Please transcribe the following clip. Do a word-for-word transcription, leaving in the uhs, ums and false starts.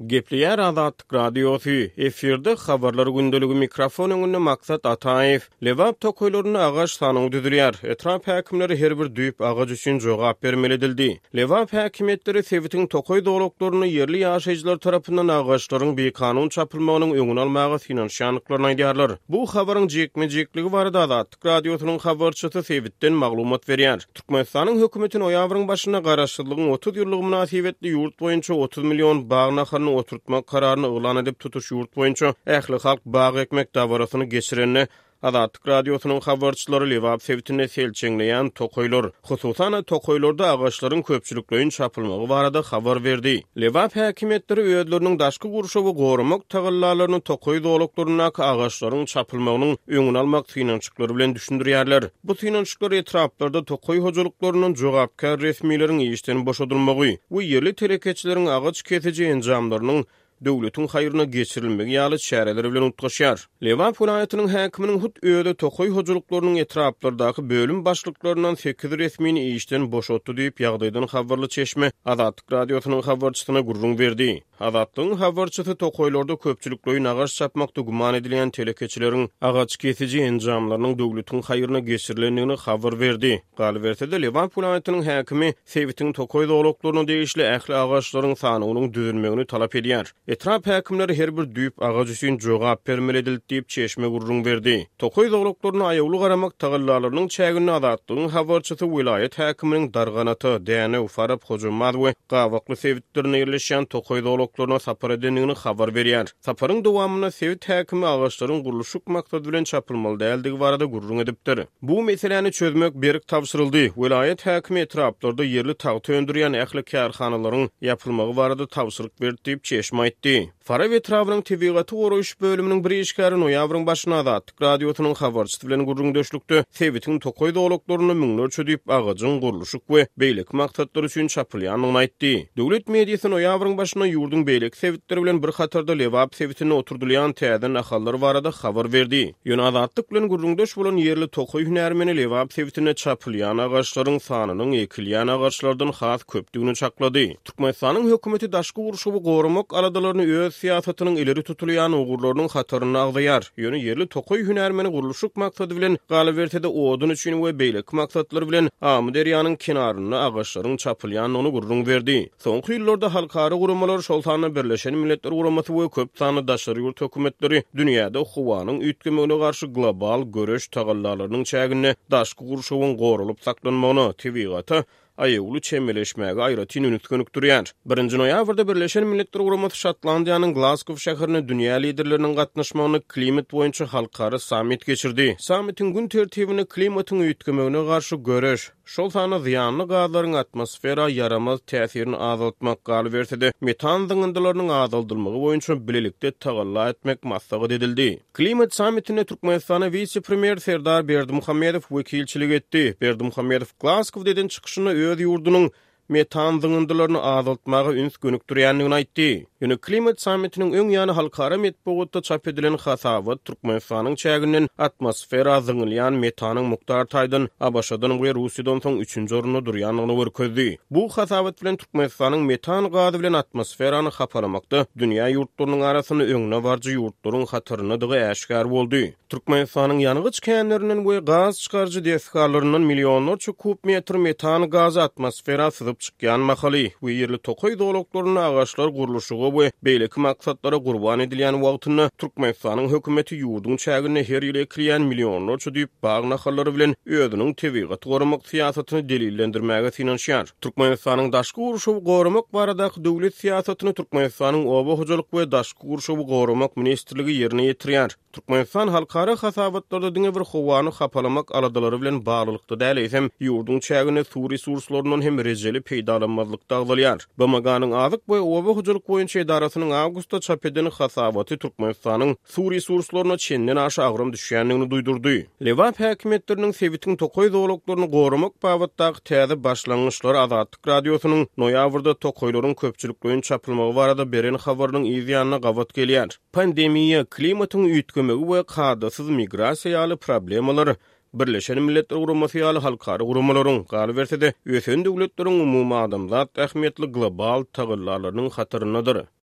Gepliyer Azatlyk Radiosu efirde habarlar gündölügi mikrofon öňünde maksat Ataev lewap tokoýlaryny agaç sanyny düzülýär. Etrap häkimleri her bir düýüp agaç üçin jogap bermeli edildi. Lewap häkimetleri Sewitin tokoý dowlaklaryny yerli ýaşaýjylar tarapyndan agaçlaryň bekanun çapylmagynyň öňüni almagy finansiýanlyklaryny aýdýarlar. Bu habaryň jekme-jekligi barada Azatlyk Radiosynyň habarçysy Sewitden maglumat berýär. Türkmenistanyň hökümetiniň oýabryň başyna garaşdyrlygyň otuz ýyllyk münasibetli ýurt boýunça otuz million bagnakyny oturtmak kararyny ılan edip tutuş yurt boýunça ähli halk bag ekmek dawarasyny geçirenini Azatlyk Radiosynyň habarçylary lewap Sewitine selçeňleýän tokoýlar, hususan tokoýlarda agaçlaryň köpçülikleýin çapylmagy barada habar berdi. Lewap häkimetleri öýdleriniň daşky gurşawy gorumak tagallalaryny tokoý dowlaklaryna agaçlaryň çapylmagynyň öňüni almak finançyklary bilen düşündirýärler. Bu finançyklar etraplarda tokoý hojalyklarynyň jogapkar resmiýetiniň işden boşadylmagy we yerli terekeçileriň agaç kesiji enjamlarynyň döwletiň haýryna geçirilmegi ýaly şäherleri bilen utgaşýar. Lewap vilayatynyň häkiminiň hut öýde tokoý hojalyklarynyň etraplardaky bölüm başlyklarynyň sekiz resmini işden boşatdy diýip ýagdaýdan habarly çeşme Azatlyk Radiosynyň habarçysyna gurrun berdi. Azatlyň habarçysy tokoýlarda köpçülikleýin agaç çapmakda guman edilýän telekeçileriň agaç kesiji enjamlarynyň döwletiň haýryna geçirilendigini habar berdi. Galy berse-de Lewap vilayatynyň häkimi Sewitin tokoý dowlaklaryny değişli ähli agaçlaryň sanynyň düzülmegini talap edýär. Etrap häkimleri her bir düýüp agaç üçin jogap bermeli edildi diýip çeşme gurrun berdi. Tokoý dowlaklaryny aýagly garamak tagallalarynyň çägini Azatlygyň habarçysy vilayet häkiminiň darganaty däne ufaryp hojamad we gawakly Sewitlerine ýerleşýän tokoý dowlaklaryna sapar edenligini habar berýär. Saparyň dowamyna Sewit häkimi agaçlaryň gurulşyk maksat bilen çapylmaly däldigi barada gurrun edipdir. Bu meseleni çözmek berik tapşyryldy. Vilayet häkimi etraplarda yerli tag töndürýän ähli karhanalaryň ýapylmagy barada tapşyryk berdi diýip çeşme Fara we Trawynyň tebigaty goraýyş bölüminiň bir işgäri noýabryň başyna Azatlyk Radiosynyň habarçysy bilen gurrun döşlükde Sewitin tokoý dowlaklaryny müňlerçe diýip agaçyň gurulşyk we beýlik maksatlary üçin çapylýanyny aýtdy. Döwlet mediýasy noýabryň başyna ýurdun beýlik Sewitleri bilen bir hatarda lewap Sewitine oturdylýan täze ahallary barada habar berdi. Ýöne Azatlyk bilen gurrun döş bolan yerli tokoý hünärmeni lewap Sewitine çapylýan agaçlaryň sanynyň ekilýän agaçlardan has köpdigini çaklady. Türkmenistanyň hökümeti daşky gurşawy gorumak aladalarını öz siyasatynyň ileri tutulýan ugurlarynyň hataryny agdaýar. Ýöne yerli tokoý hünärmeni gurulşyk maksady bilen galy berse-de odun üçin we beýlik maksatlary bilen Amy derýanyň kenaryna agaçlaryň çapylýanyny gurrun berdi. Soňky ýyllarda halkara guramalar şol sany Birleşen Milletler Guramasy we köp sany daşary ýurt hökümetleri dünýäde howanyň üýtgemegine garşy global göreş tagallalarynyň çägini daşky gurşawyň gorulyp saklanmagyny tebigaty aýagly çemeleşmäge aýratyn ünütkönükdirýär. birinji noýabrda Birleşen Milletler Guramasy Şotlandiýanyň Glasgow şäherine dünýä liderleriniň gatnaşmagyny klimat boýunça halkara samit geçirdi. Samitiň gün tertibini klimatyň üýtgemegine garşy göreş, şol sany ziýanly gazlaryň atmosfera yaramaz täsirini azaltmak galy berse-de metan zyňyndylarynyň azaldylmagy boýunça bilelikde tagalla etmek maksady edildi. Klimat samitine Türkmenistana vice-premier Serdar Berdimuhammedow wekilçilik etdi. Berdimuhammedow Glasgow'den çykyşyny öz ýurdunyň metan zyňyndylaryny azaltmagy üns gönükdirýändigini aýtdy. Ýöne klimat samitiniň öň ýany halkara metbuatda çap edilen hasabat Türkmenistanyň çäginden atmosfera zyňylýan metanyň mukdar taýdan Abaşadan we Russiýadan soň üçinji orunda durýanlygyny görkezdi. Bu hasabat bilen Türkmenistanyň metan gazy bilen atmosferany hapalamakda dünýä ýurtlarynyň arasyny öňüne barjy ýurtlaryň hatarına dıgy äşkar boldy. Türkmenistanyň ýanygyç känlerinden we gaz çykarjy deskarlarynyň millionlarça kub metr metan gazy atmosfera syzyp çykýan mahaly we ýerli tokoý dowlaklaryny agaçlar gurulşygy we beýlik maksatlara gurban edilýän wagtyny Türkmenistanyň hökümeti ýurdun çägine her ýyl ekilýän millionlarça diýip bagnahallary bilen özüniň tebigaty gorumak siýasatyny delillendirmäge finansiýar. Türkmenistanyň daşky gurşawy gorumak baradaky döwlet siýasatyny Türkmenistanyň oba hojalyk we daşky gurşawy gorumak ministrligi ýerine ýetirýär. Türkmenistan halkara hasabatlarda diňe bir howany hapalamak aladalary bilen baglykda däl hem ýurdun çägine su resurslarynyň hem rejeli peýdalanmazlykda agdalýar. B M G'nyň azyk we oba hojalyk boýunça edarasynyň awgustda çap eden hasabaty Türkmenistanyň su resurslaryna çenden aşy agram düşýändigini duýdurdy. Lewap häkimetleriniň Sewitin tokoý dowlaklaryny gorumak babatdaky täze başlangyşlary Azatlyk Radiosynyň noýabrda tokoýlaryň köpçülikleýin çapylmagy barada beren habarynyň ýzyanyna gawat gelýär. Pandemiýa, klimatyň üýtgemegi we kadasyz migrasiýa ýaly problemler Birleşen Milletler Guramasy ýaly halkara guramalaryň galy berse-de ösen döwletleriň umumy adamzat ähmiýetli global tagallalarynyň hatyrynadyr.